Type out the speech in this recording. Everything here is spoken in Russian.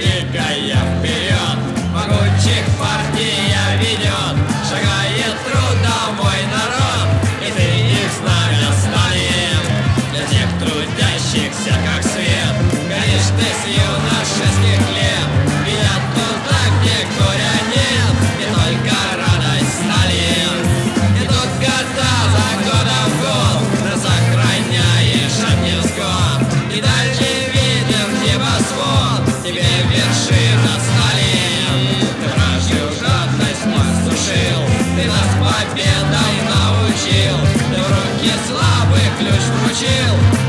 двигая вперед, могучих партия ведет, шагает трудовой народ, и ты их знамя, Сталин. Для тех трудящихся, как свет, горишь ты с юношеских лет, ведят туда, где горя нет, не только радость, Сталин. И тут года за годом в год ты сохраняешь от невзгод, и дальше виден небосвод, тебе вершина, Сталин. Ты вражью жадность посушил, ты нас победой научил, ты в руки слабых ключ вручил.